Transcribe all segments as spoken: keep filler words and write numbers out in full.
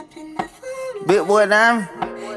Big boy diamond.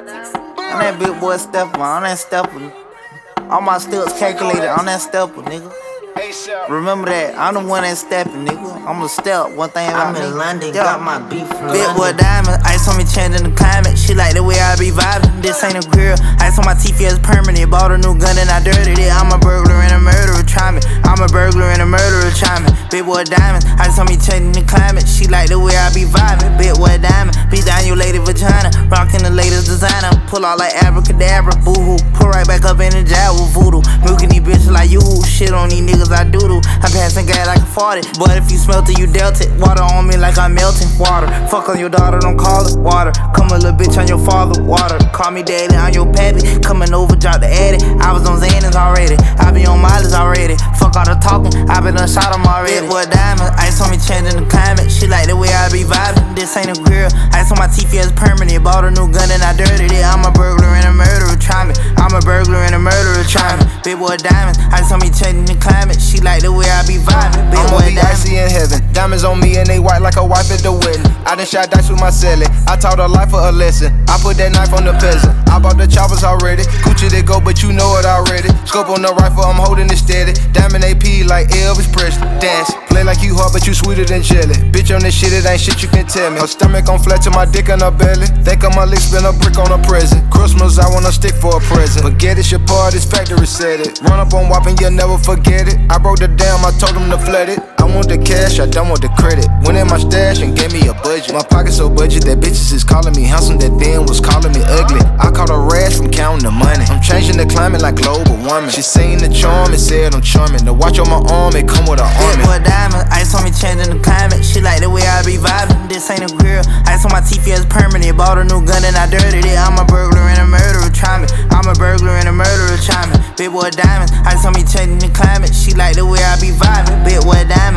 On that big boy stepper, on that stepper. All my steps calculated on that stepper, nigga. Remember that, I'm the one that stepping, nigga. I'm a step, one thing about I'm in me. London, Yeah. got my beef from Big London. boy diamond, ice on me changing the climate. She like the way I be vibing. This ain't a grill, ice on my teeth, yeah, it's permanent. Bought a new gun and I dirtied it. I'm a burglar and a murderer, try me. I'm a burglar and a murderer, try me. Big boy diamond, ice on me changing the climate. She like the way I be vibing. Big boy diamond, be down your lady vagina. Rockin' the latest designer, pull out like abracadabra, boo hoo. Pull right back up in the jar with voodoo. Milking these bitches like you, shit on these niggas I doodle. I'm passing gas like a farted, but if you smelt it, you dealt it. Water on me like I'm melting water. Fuck on your daughter, don't call it water. Come a little bitch on your father, water. Call me daddy, I'm your pappy. Coming over, drop the addy. I was on Xanax already, I be on mileage already. Fuck all the talking, I been done shot him already. Big boy diamond, ice on me changing the climate. She like the way I be vibing. This ain't a grill, ice on my teeth, yeah, it's permanent. Bought a new gun and I dirtied it. I'm a burglar and a murderer, try me. I'm a burglar and a murderer, try me. Big boy diamond, ice on me changing the climate. She like the way I be vibing. Big I'ma boy be diamond. icy in heaven. Diamonds on me and they white like a wife at the wedding. I done shot dice with my celly. I taught her life for a lesson. I put that knife on the peasant. I bought the choppers already. Gucci they go, but you know it already. Scope on the rifle, I'm holding it steady. Diamond A P like Elvis Presley. Dance, play like you hard, but you sweeter than jelly. Bitch on this shit, it ain't shit you can tell me. Her stomach on flat to my dick in her belly. Think I'ma lick, spin a brick on a present. Christmas, I want a stick for a present. Forget it, your part, this factory said it. Run up on whopping, you'll never forget it. I broke the dam, I told him to flood it. I want the cash, I don't want the credit. Went in my stash and gave me a budget. My pocket so budget that bitches is calling me handsome, that then was calling me ugly. I caught a rash from counting the money. I'm changing the climate like global warming. She seen the charm and said I'm charming. The watch on my arm, it come with an Big army. boy diamond, ice on me changing the climate. She like the way I be vibing. This ain't a grill, ice on my teeth, yeah, it's permanent. Bought a new gun and I dirtied it. I'm a burglar and a murderer, try me. I'm a burglar and a murderer, try me. Big boy diamond, ice on me changing the climate. She like the way I be vibing. Big boy diamond.